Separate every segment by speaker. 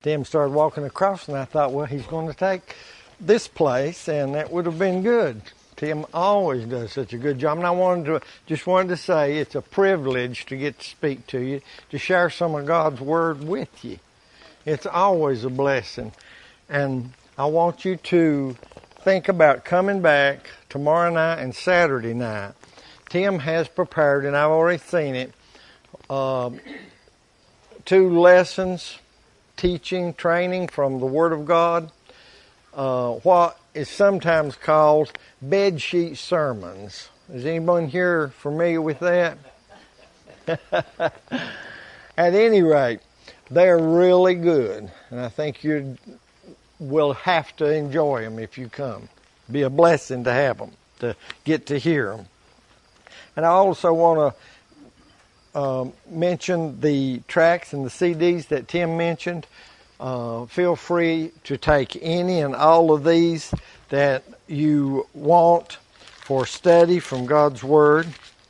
Speaker 1: Tim started walking across, and I thought, well, he's going to take this place, and that would have been good. Tim always does such a good job, and I just wanted to say it's a privilege to get to speak to you, to share some of God's Word with you. It's always a blessing, and I want you to think about coming back tomorrow night and Saturday night. Tim has prepared, and I've already seen it, 2 lessons, teaching, training from the Word of God, what is sometimes called bedsheet sermons. Is anyone here familiar with that? At any rate, they're really good, and I think you will have to enjoy them if you come. Be a blessing to have them, to get to hear them. And I also want to mention the tracts and the CDs that Tim mentioned. Feel free to take any and all of these that you want for study from God's Word.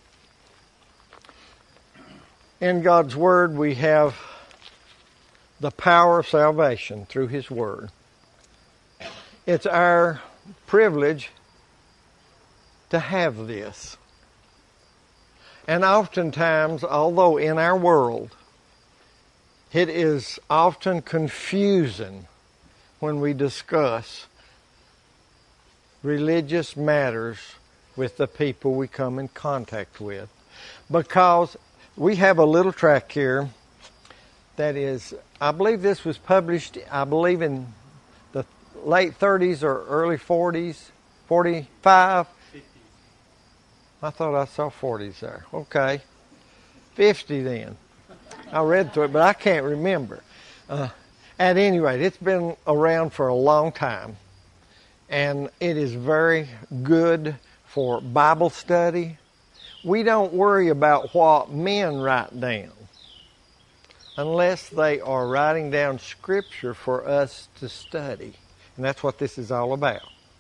Speaker 1: In God's Word we have the power of salvation through His Word. It's our privilege to have this. And oftentimes, although in our world, it is often confusing when we discuss religious matters with the people we come in contact with. Because we have a little tract here that is, I believe this was published, in the late 30s or early 40s, 45. I thought I saw 40s there. Okay. 50 then. I read through it, but I can't remember. At any rate, it's been around for a long time. And it is very good for Bible study. We don't worry about what men write down unless they are writing down Scripture for us to study. And that's what this is all about.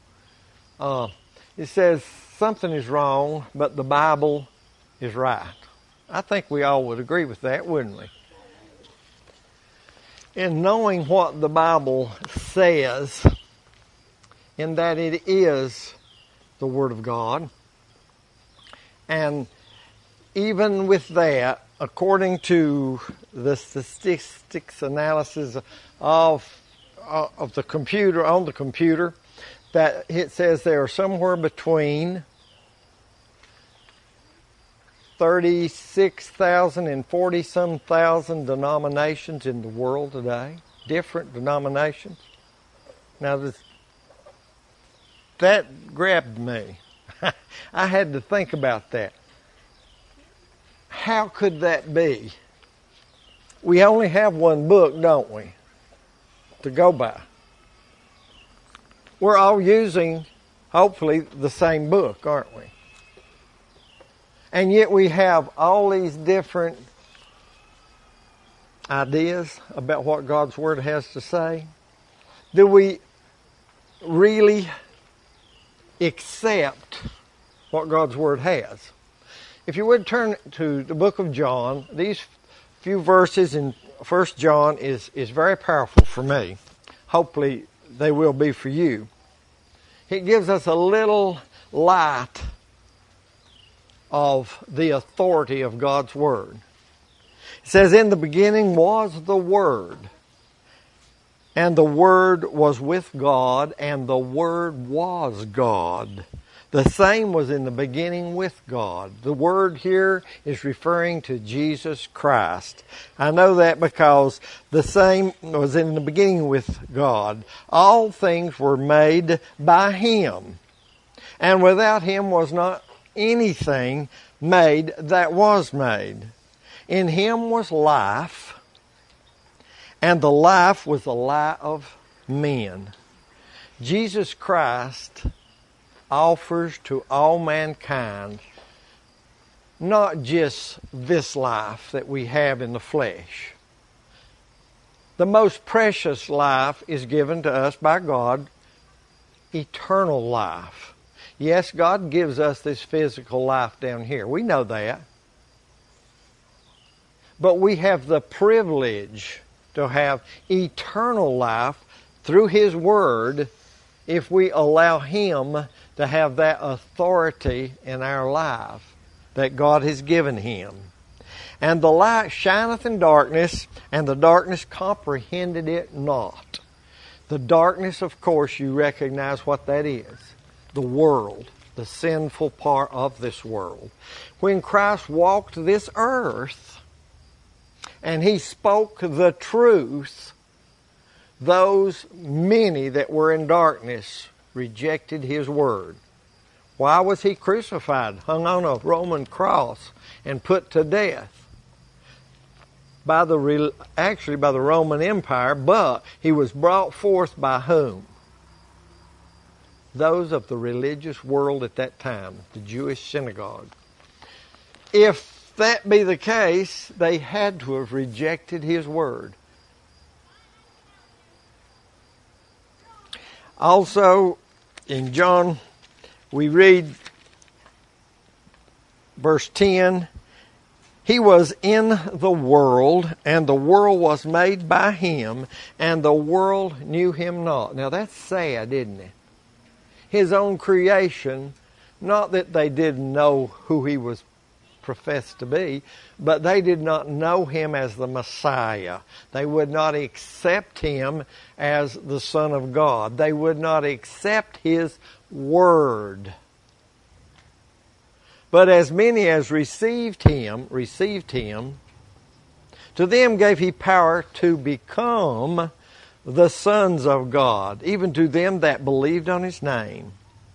Speaker 1: It says something is wrong, but the Bible is right. I think we all would agree with that, wouldn't we? In knowing what the Bible says, in that it is the Word of God, and even with that, according to the statistics analysis of the computer, on the computer, that it says there are somewhere between 36,000 and 40-some thousand denominations in the world today. Different denominations. Now, that grabbed me. I had to think about that. How could that be? We only have one book, don't we, to go by. We're all using, hopefully, the same book, aren't we? And yet we have all these different ideas about what God's Word has to say. Do we really accept what God's Word has? If you would turn to the book of John, these few verses in 1 John is very powerful for me. Hopefully they will be for you. It gives us a little light of the authority of God's Word. It says, in the beginning was the Word, and the Word was with God, and the Word was God. The same was in the beginning with God. The Word here is referring to Jesus Christ. I know that because the same was in the beginning with God. All things were made by Him, and without Him was not anything made that was made. In Him was life, and the life was the light of men. Jesus Christ offers to all mankind not just this life that we have in the flesh. The most precious life is given to us by God, eternal life. Yes, God gives us this physical life down here. We know that. But we have the privilege to have eternal life through His Word if we allow Him to have that authority in our life that God has given Him. And the light shineth in darkness, and the darkness comprehended it not. The darkness, of course, you recognize what that is. The world, the sinful part of this world. When Christ walked this earth, and He spoke the truth, those many that were in darkness rejected His word. Why was He crucified, hung on a Roman cross, and put to death? By the Roman Empire, but He was brought forth by whom? Those of the religious world at that time, the Jewish synagogue. If that be the case, they had to have rejected His word. Also, in John, we read verse 10, He was in the world, and the world was made by Him, and the world knew Him not. Now that's sad, isn't it? His own creation, not that they didn't know who He was professed to be, but they did not know Him as the Messiah. They would not accept Him as the Son of God. They would not accept His word. But as many as received Him, to them gave He power to become the sons of God, even to them that believed on His name.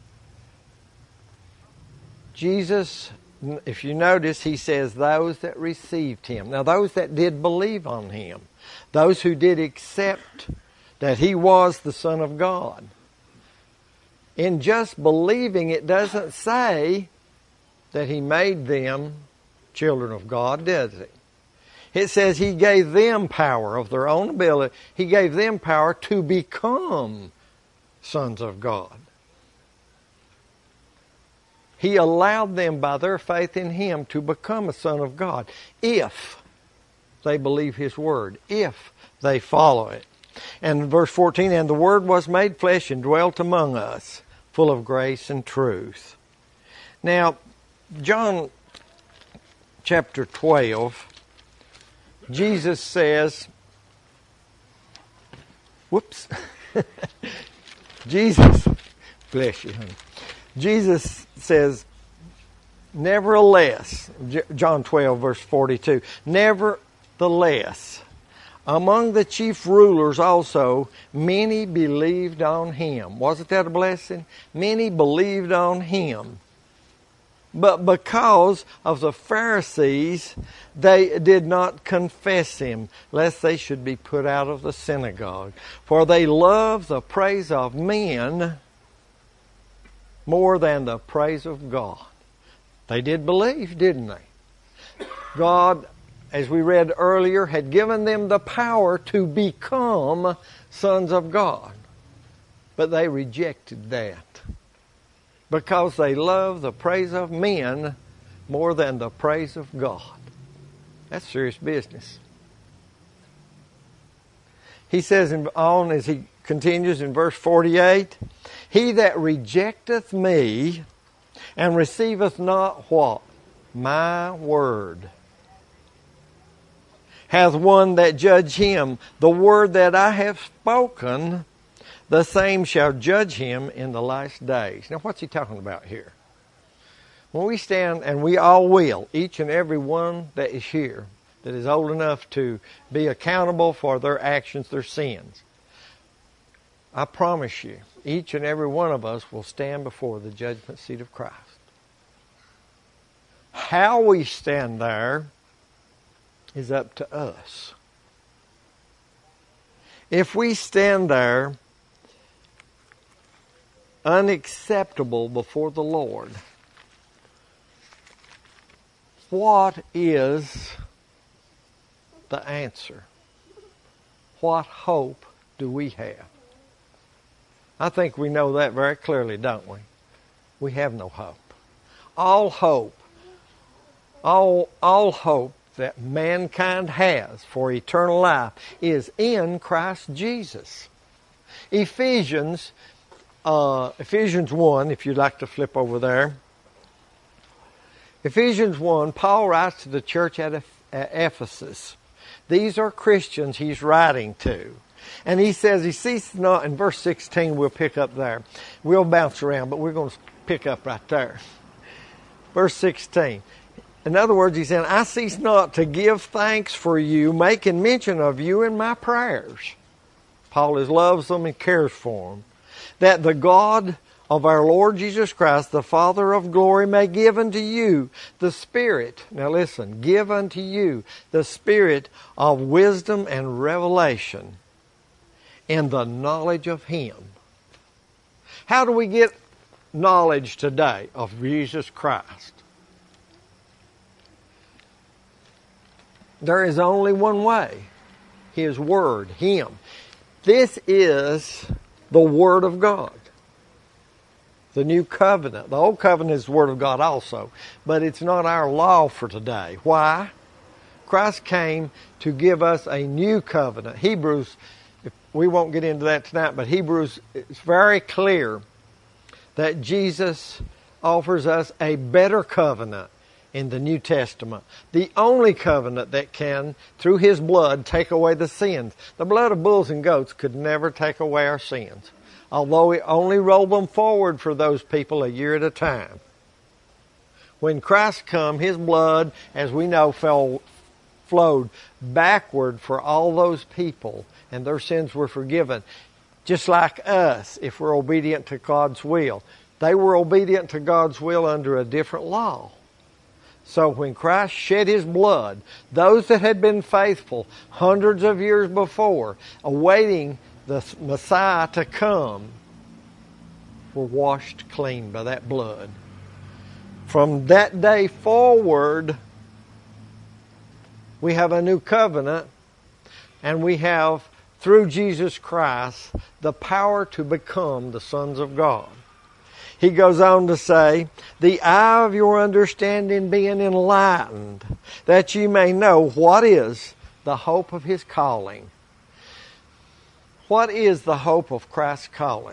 Speaker 1: Jesus, if you notice, He says those that received Him. Now those that did believe on Him, those who did accept that He was the Son of God. In just believing, it doesn't say that He made them children of God, does it? It says He gave them power of their own ability. He gave them power to become sons of God. He allowed them by their faith in Him to become a son of God if they believe His word, if they follow it. And in verse 14, and the Word was made flesh and dwelt among us, full of grace and truth. Now, John chapter 12, Jesus says, Jesus, bless you, honey. Jesus says, nevertheless, John 12, verse 42, nevertheless, among the chief rulers also, many believed on Him. Wasn't that a blessing? Many believed on Him. But because of the Pharisees, they did not confess Him, lest they should be put out of the synagogue. For they love the praise of men more than the praise of God. They did believe, didn't they? God, as we read earlier, had given them the power to become sons of God. But they rejected that because they love the praise of men more than the praise of God. That's serious business. He says on as he continues in verse 48, He that rejecteth me and receiveth not what? My word, hath one that judge him. The word that I have spoken, the same shall judge him in the last days. Now what's he talking about here? When we stand, and we all will, each and every one that is here, that is old enough to be accountable for their actions, their sins, I promise you, each and every one of us will stand before the judgment seat of Christ. How we stand there is up to us. If we stand there unacceptable before the Lord, what is the answer? What hope do we have? I think we know that very clearly, don't we? We have no hope. All hope that mankind has for eternal life is in Christ Jesus. Ephesians 1, if you'd like to flip over there. Ephesians 1, Paul writes to the church at Ephesus. These are Christians he's writing to. And he says, he ceases not, in verse 16 we'll pick up there. We'll bounce around, but we're going to pick up right there. Verse 16. In other words, he's saying, I cease not to give thanks for you, making mention of you in my prayers. Paul loves them and cares for them. That the God of our Lord Jesus Christ, the Father of glory, may give unto you the Spirit. Now listen, give unto you the Spirit of wisdom and revelation in the knowledge of Him. How do we get knowledge today of Jesus Christ? There is only one way. His Word, Him. This is the Word of God. The new covenant. The old covenant is the Word of God also. But it's not our law for today. Why? Christ came to give us a new covenant. Hebrews, we won't get into that tonight, but Hebrews is very clear that Jesus offers us a better covenant in the New Testament. The only covenant that can, through His blood, take away the sins. The blood of bulls and goats could never take away our sins, although it only rolled them forward for those people a year at a time. When Christ come, His blood, as we know, flowed backward for all those people, and their sins were forgiven. Just like us, if we're obedient to God's will. They were obedient to God's will under a different law. So when Christ shed His blood, those that had been faithful hundreds of years before, awaiting the Messiah to come, were washed clean by that blood. From that day forward, we have a new covenant, and we have, through Jesus Christ, the power to become the sons of God. He goes on to say, the eye of your understanding being enlightened, that ye may know what is the hope of His calling. What is the hope of Christ's calling?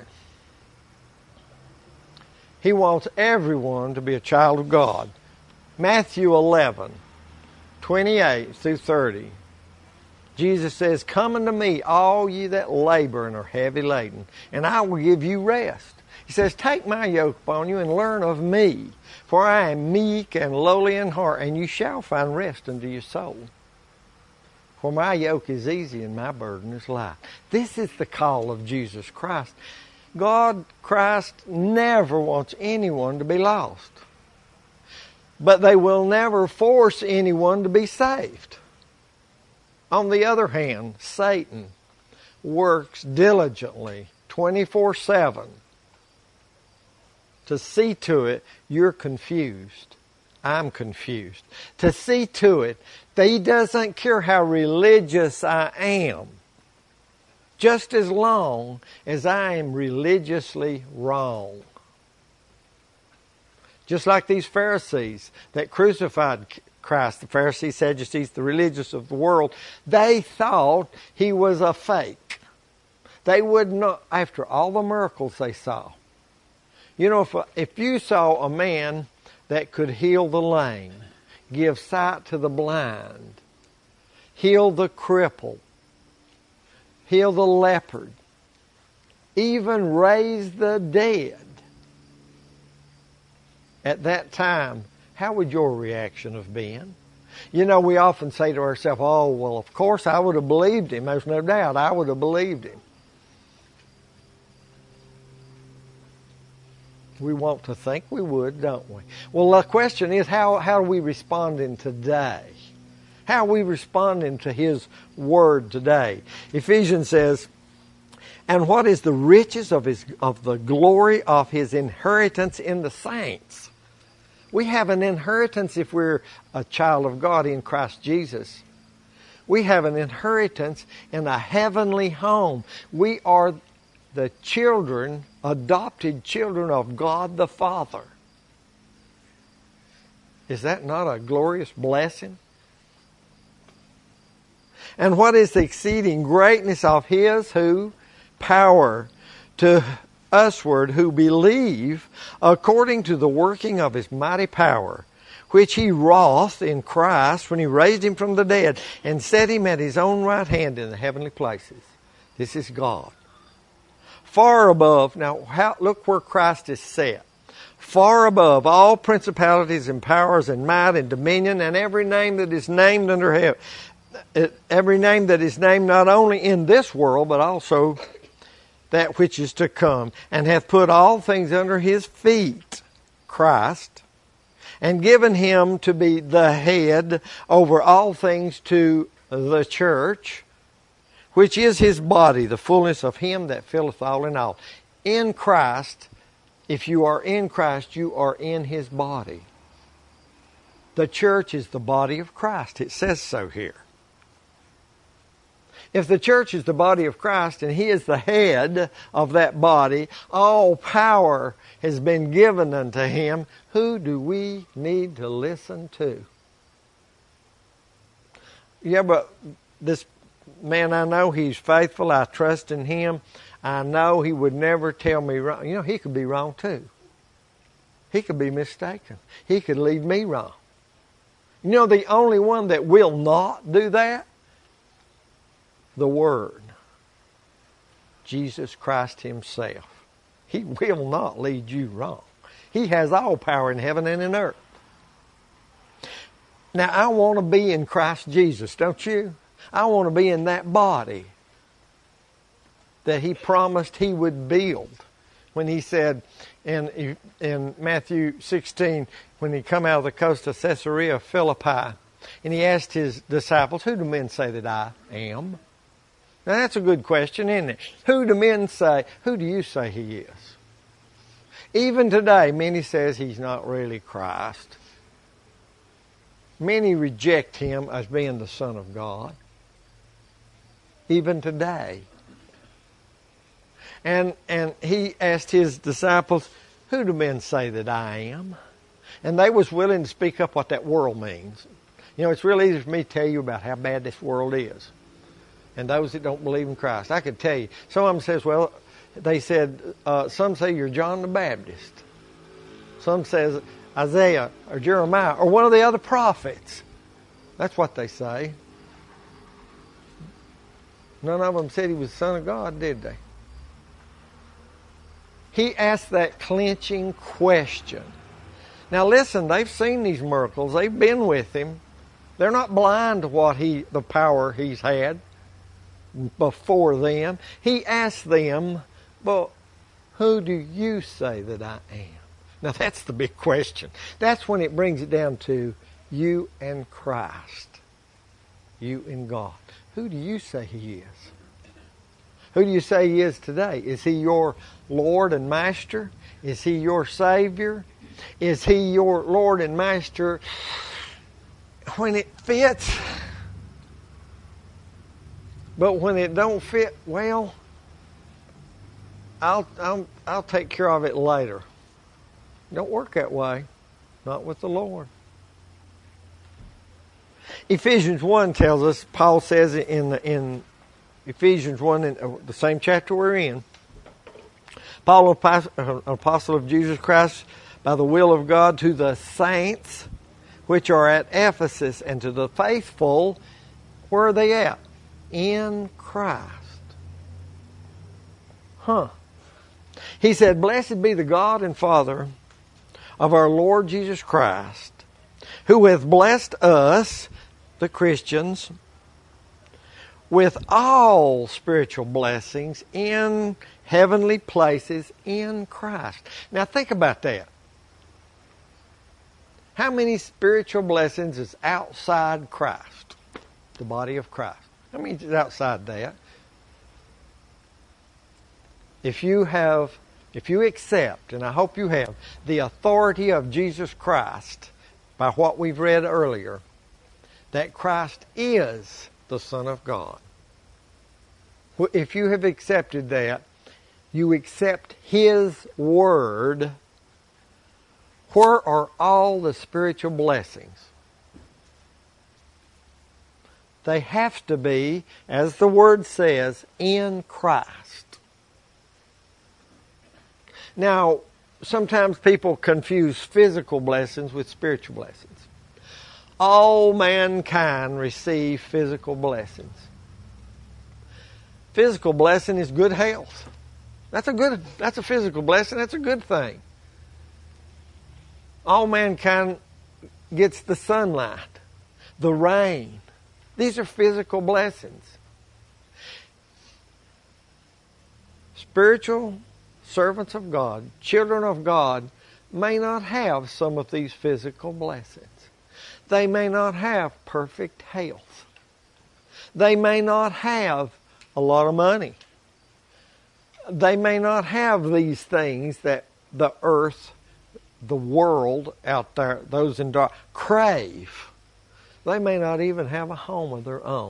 Speaker 1: He wants everyone to be a child of God. Matthew 11, 28 through 30. Jesus says, come unto me, all ye that labor and are heavy laden, and I will give you rest. He says, take my yoke upon you and learn of me, for I am meek and lowly in heart, and you shall find rest unto your soul. For my yoke is easy and my burden is light. This is the call of Jesus Christ. God, Christ, never wants anyone to be lost. But they will never force anyone to be saved. On the other hand, Satan works diligently 24/7 to see to it you're confused. I'm confused. To see to it that he doesn't care how religious I am, just as long as I am religiously wrong. Just like these Pharisees that crucified Christ, the Pharisees, Sadducees, the religious of the world, they thought he was a fake. They would not, after all the miracles they saw. You know, if you saw a man that could heal the lame, give sight to the blind, heal the crippled, heal the leopard, even raise the dead, at that time, how would your reaction have been? You know, we often say to ourselves, oh, well, of course I would have believed him. There's no doubt I would have believed him. We want to think we would, don't we? Well, the question is, how are we responding today? How are we responding to His Word today? Ephesians says, and what is the riches of the glory of His inheritance in the saints? We have an inheritance if we're a child of God in Christ Jesus. We have an inheritance in a heavenly home. We are the children, adopted children of God the Father. Is that not a glorious blessing? And what is the exceeding greatness of His who? Power to usward who believe, according to the working of His mighty power, which He wrought in Christ when He raised Him from the dead and set Him at His own right hand in the heavenly places. This is God. Far above, now look where Christ is set. Far above all principalities and powers and might and dominion and every name that is named under heaven. Every name that is named not only in this world, but also that which is to come, and hath put all things under His feet, Christ, and given Him to be the head over all things to the church, which is His body, the fullness of Him that filleth all in all. In Christ, if you are in Christ, you are in His body. The church is the body of Christ. It says so here. If the church is the body of Christ and He is the head of that body, all power has been given unto Him. Who do we need to listen to? Yeah, but this man, I know he's faithful. I trust in him. I know he would never tell me wrong. You know, he could be wrong too. He could be mistaken. He could lead me wrong. You know, the only one that will not do that? The Word. Jesus Christ Himself. He will not lead you wrong. He has all power in heaven and in earth. Now, I want to be in Christ Jesus, don't you? I want to be in that body that He promised He would build. When He said in Matthew 16, when He come out of the coast of Caesarea Philippi, and He asked His disciples, who do men say that I am? Now that's a good question, isn't it? Who do men say? Who do you say He is? Even today, many says He's not really Christ. Many reject Him as being the Son of God. Even today. And He asked His disciples, who do men say that I am? And they was willing to speak up what that world means. You know, it's real easy for me to tell you about how bad this world is. And those that don't believe in Christ. I could tell you. Some of them says, well, they said, some say you're John the Baptist. Some says Isaiah or Jeremiah or one of the other prophets. That's what they say. None of them said He was the Son of God, did they? He asked that clinching question. Now listen, they've seen these miracles. They've been with Him. They're not blind to what the power He's had before them. He asked them, well, who do you say that I am? Now that's the big question. That's when it brings it down to you and Christ. You and God. Who do you say He is? Who do you say He is today? Is He your Lord and Master? Is He your Savior? Is He your Lord and Master when it fits? But when it don't fit, well, I'll take care of it later. Don't work that way. Not with the Lord. Ephesians 1 tells us, Paul says in Ephesians 1, in the same chapter we're in, Paul, an apostle of Jesus Christ, by the will of God, to the saints which are at Ephesus, and to the faithful, where are they at? In Christ. He said, blessed be the God and Father of our Lord Jesus Christ, who hath blessed us, the Christians, with all spiritual blessings in heavenly places in Christ. Now think about that. How many spiritual blessings is outside Christ? The body of Christ. How many is outside that? If you accept, and I hope you have, the authority of Jesus Christ by what we've read earlier, that Christ is the Son of God. If you have accepted that, you accept His Word, where are all the spiritual blessings? They have to be, as the Word says, in Christ. Now, sometimes people confuse physical blessings with spiritual blessings. All mankind receive physical blessings. Physical blessing is good health. That's a physical blessing. That's a good thing. All mankind gets the sunlight, the rain. These are physical blessings. Spiritual servants of God, children of God, may not have some of these physical blessings. They may not have perfect health. They may not have a lot of money. They may not have these things that the earth, the world out there, those in dark, crave. They may not even have a home of their own.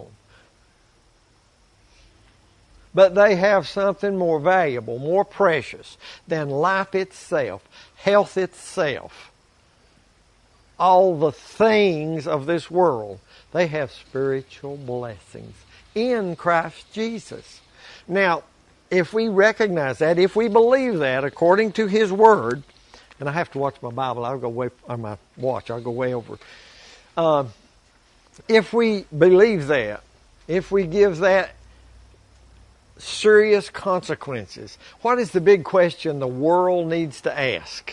Speaker 1: But they have something more valuable, more precious than life itself, health itself. All the things of this world, they have spiritual blessings in Christ Jesus. Now, if we recognize that, if we believe that according to His Word, and I have to watch my Bible, I'll go way on my watch, I'll go way over. If we believe that, if we give that serious consequences, what is the big question the world needs to ask?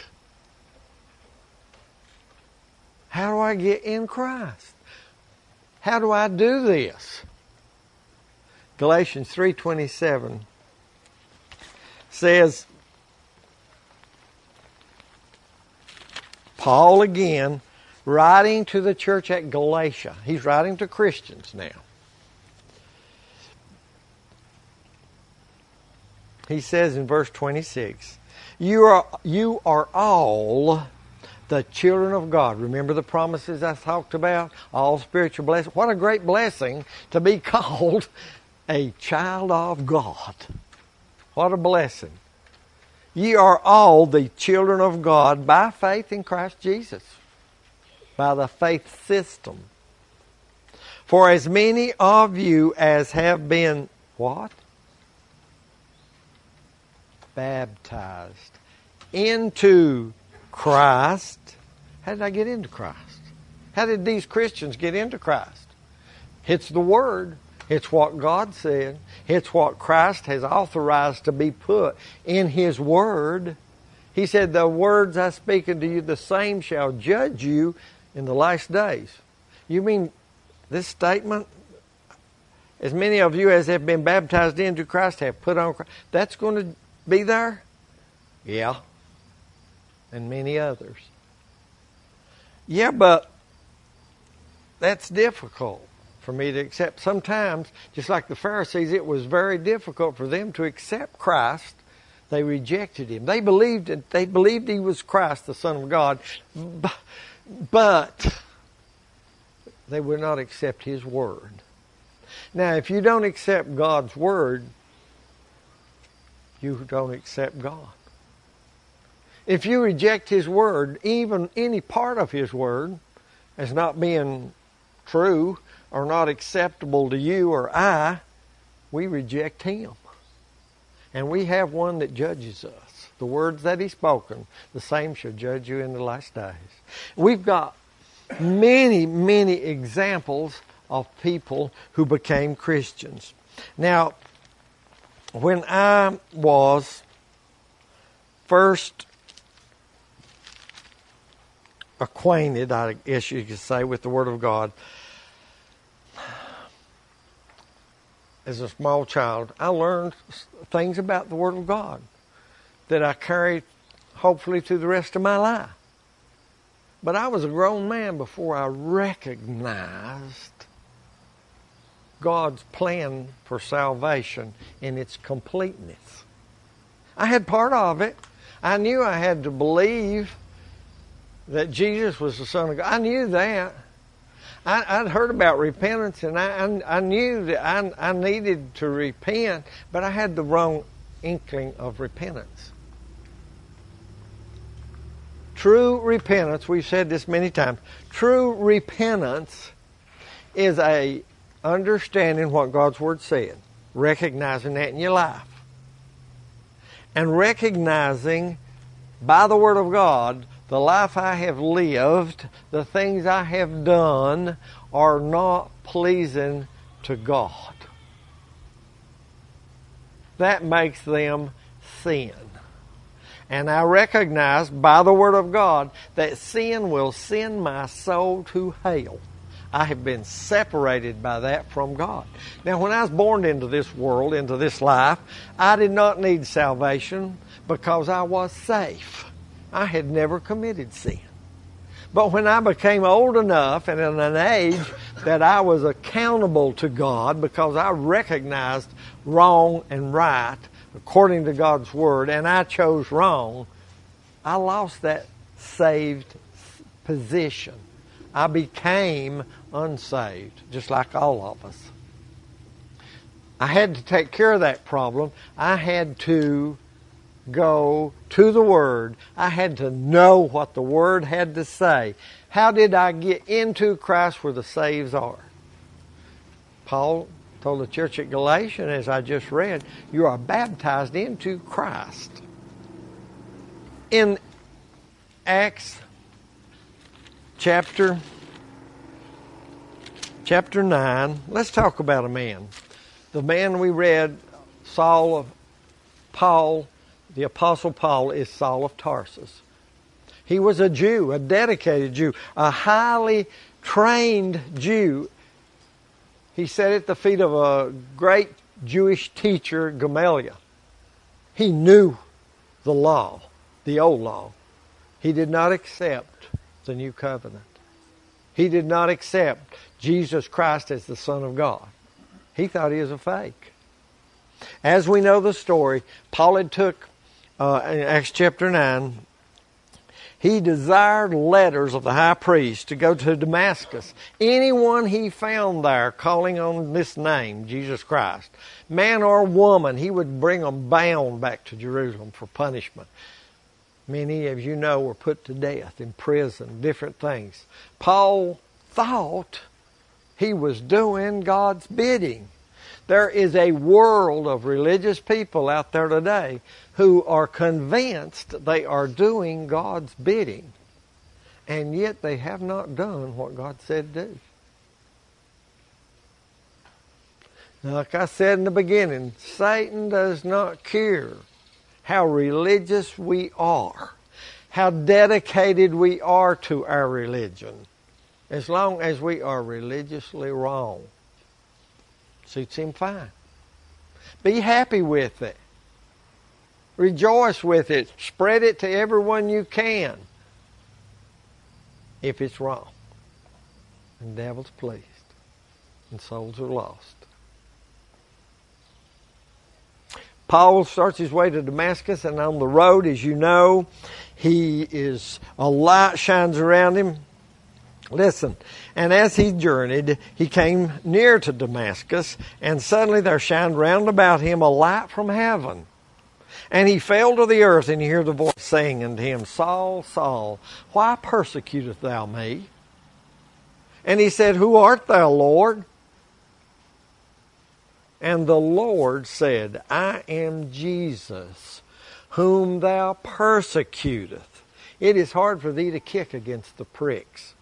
Speaker 1: How do I get in Christ? How do I do this? Galatians 3:27 says, Paul again, writing to the church at Galatia. He's writing to Christians now. He says in verse 26, You are all the children of God. Remember the promises I talked about? All spiritual blessings. What a great blessing to be called a child of God. What a blessing. Ye are all the children of God by faith in Christ Jesus. By the faith system. For as many of you as have been, what? Baptized into Christ. How did I get into Christ? How did these Christians get into Christ? It's the Word. It's what God said. It's what Christ has authorized to be put in His Word. He said, the words I speak unto you, the same shall judge you in the last days. You mean this statement, as many of you as have been baptized into Christ have put on Christ, that's going to be there? Yeah. And many others. Yeah, but that's difficult for me to accept. Sometimes, just like the Pharisees, it was very difficult for them to accept Christ. They rejected Him. They believed He was Christ, the Son of God, but they would not accept His Word. Now, if you don't accept God's Word, you don't accept God. If you reject His Word, even any part of His Word, as not being true or not acceptable to you or I, we reject Him. And we have one that judges us. The words that He's spoken, the same shall judge you in the last days. We've got many, many examples of people who became Christians. Now, when I was first acquainted, I guess you could say, with the Word of God, as a small child, I learned things about the Word of God that I carried hopefully to the rest of my life. But I was a grown man before I recognized God's plan for salvation in its completeness. I had part of it. I knew I had to believe that Jesus was the Son of God. I knew that. I'd heard about repentance, and I knew that I needed to repent, but I had the wrong inkling of repentance. True repentance, we've said this many times, true repentance is a understanding what God's Word said, recognizing that in your life, and recognizing by the Word of God, the life I have lived, the things I have done are not pleasing to God. That makes them sin. And I recognize by the Word of God that sin will send my soul to hell. I have been separated by that from God. Now, when I was born into this world, into this life, I did not need salvation because I was safe. I had never committed sin. But when I became old enough and in an age that I was accountable to God because I recognized wrong and right according to God's Word, and I chose wrong, I lost that saved position. I became unsaved, just like all of us. I had to take care of that problem. I had to go to the Word. I had to know what the Word had to say. How did I get into Christ where the saves are? Paul told the church at Galatia, as I just read, you are baptized into Christ. In Acts chapter 9, let's talk about a man. The man we read, Paul, the Apostle Paul, is Saul of Tarsus. He was a Jew, a dedicated Jew, a highly trained Jew. He sat at the feet of a great Jewish teacher, Gamaliel. He knew the law, the old law. He did not accept the new covenant. He did not accept Jesus Christ as the Son of God. He thought he was a fake. As we know the story, Paul had took, in Acts chapter 9, he desired letters of the high priest to go to Damascus. Anyone he found there calling on this name, Jesus Christ, man or woman, he would bring them bound back to Jerusalem for punishment. Many, as you know, were put to death, in prison, different things. Paul thought he was doing God's bidding. There is a world of religious people out there today who are convinced they are doing God's bidding, and yet they have not done what God said do. Now, like I said in the beginning, Satan does not care how religious we are, how dedicated we are to our religion, as long as we are religiously wrong. Suits him fine. Be happy with it. Rejoice with it. Spread it to everyone you can. If it's wrong. And the devil's pleased. And souls are lost. Paul starts his way to Damascus, and on the road, as you know, a light shines around him. Listen, and as he journeyed, he came near to Damascus, and suddenly there shined round about him a light from heaven. And he fell to the earth, and he heard the voice saying unto him, Saul, Saul, why persecutest thou me? And he said, Who art thou, Lord? And the Lord said, I am Jesus, whom thou persecutest. It is hard for thee to kick against the pricks.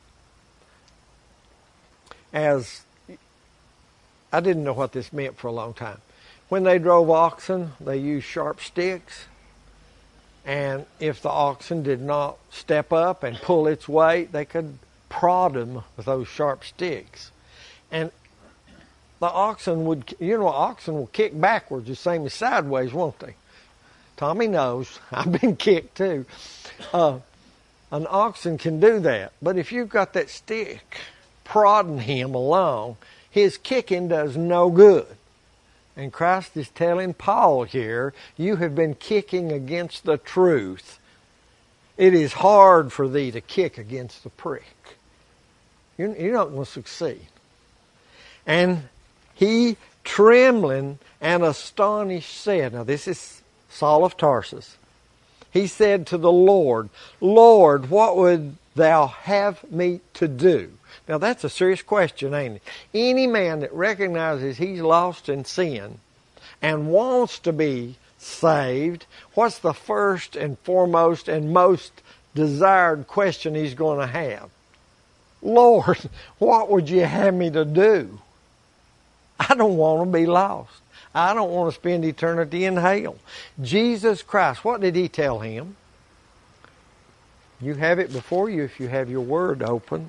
Speaker 1: As I didn't know what this meant for a long time. When they drove oxen, they used sharp sticks. And if the oxen did not step up and pull its weight, they could prod them with those sharp sticks. And the oxen oxen will kick backwards the same as sideways, won't they? Tommy knows. I've been kicked too. An oxen can do that. But if you've got that stick prodding him along, his kicking does no good. And Christ is telling Paul here, you have been kicking against the truth. It is hard for thee to kick against the prick. You're not going to succeed. And he, trembling and astonished, said, now this is Saul of Tarsus. He said to the Lord, Lord, what would thou have me to do? Now that's a serious question, ain't it? Any man that recognizes he's lost in sin and wants to be saved, what's the first and foremost and most desired question he's going to have? Lord, what would you have me to do? I don't want to be lost. I don't want to spend eternity in hell. Jesus Christ, what did he tell him? You have it before you if you have your word opened.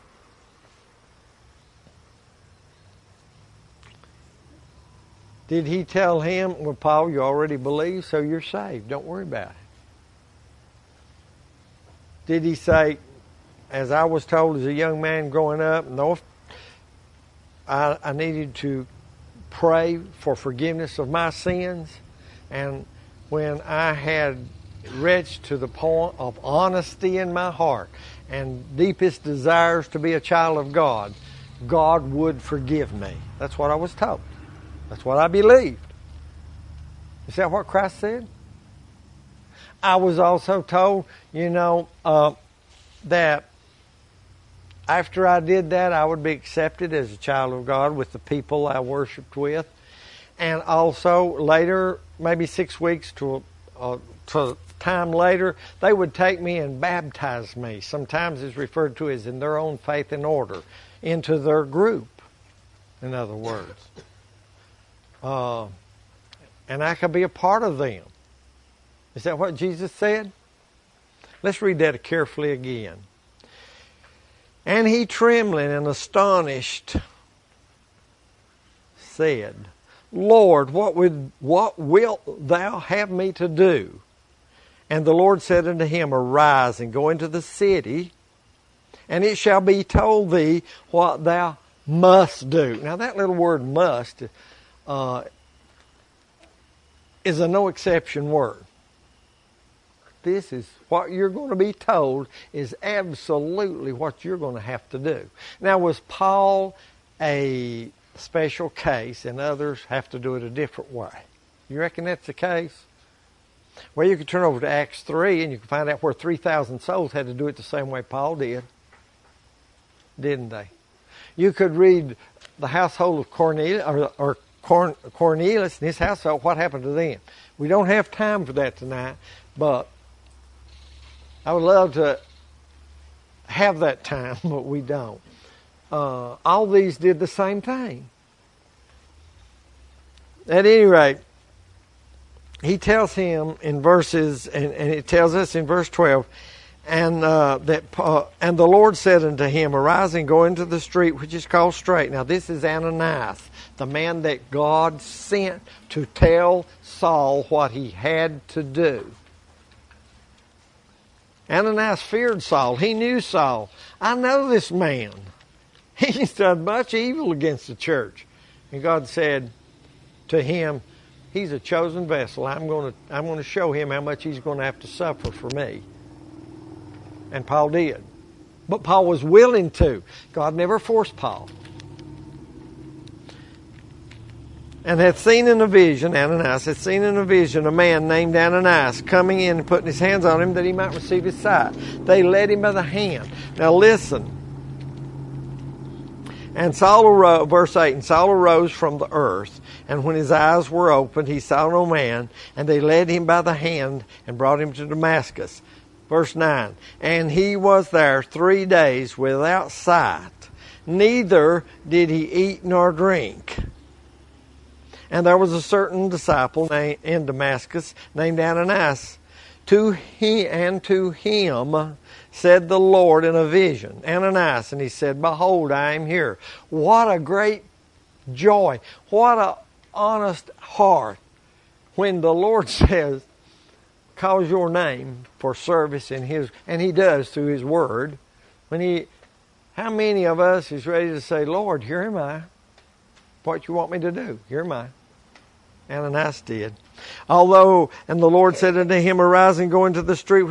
Speaker 1: Did he tell him, well, Paul, you already believe, so you're saved. Don't worry about it. Did he say, as I was told as a young man growing up, no, I needed to pray for forgiveness of my sins, and when I had reached to the point of honesty in my heart and deepest desires to be a child of God, God would forgive me. That's what I was told. That's what I believed. Is that what Christ said? I was also told, that after I did that, I would be accepted as a child of God with the people I worshiped with. And also later, maybe 6 weeks to time later, they would take me and baptize me. Sometimes it's referred to as in their own faith and order, into their group, in other words. And I could be a part of them. Is that what Jesus said? Let's read that carefully again. And he, trembling and astonished, said, Lord, what wilt thou have me to do? And the Lord said unto him, Arise and go into the city, and it shall be told thee what thou must do. Now that little word must is a no exception word. This is what you're going to be told is absolutely what you're going to have to do. Now, was Paul a special case and others have to do it a different way? You reckon that's the case? Well, you could turn over to Acts 3 and you can find out where 3,000 souls had to do it the same way Paul did. Didn't they? You could read the household of Cornelius, or Cornelius and his household, what happened to them. We don't have time for that tonight, but I would love to have that time, but we don't. All these did the same thing. At any rate, he tells him in verses, and it tells us in verse 12, and the Lord said unto him, Arise and go into the street which is called Straight. Now this is Ananias, the man that God sent to tell Saul what he had to do. Ananias feared Saul. He knew Saul. I know this man. He's done much evil against the church. And God said to him, he's a chosen vessel. I'm going to show him how much he's going to have to suffer for me. And Paul did. But Paul was willing to. God never forced Paul. And hath seen in a vision, Ananias hath seen in a vision a man named Ananias coming in and putting his hands on him that he might receive his sight. They led him by the hand. Now listen. And Saul arose, verse 8, and Saul arose from the earth, and when his eyes were opened, he saw no man, and they led him by the hand and brought him to Damascus. Verse 9, and he was there 3 days without sight, neither did he eat nor drink. And there was a certain disciple in Damascus named Ananias. To him said the Lord in a vision, Ananias, and he said, Behold, I am here. What a great joy. What an honest heart when the Lord says, calls your name for service in His, and He does through His Word. How many of us is ready to say, Lord, here am I. What you want me to do? Here am I. Ananias did. And the Lord said unto him, Arise and go into the street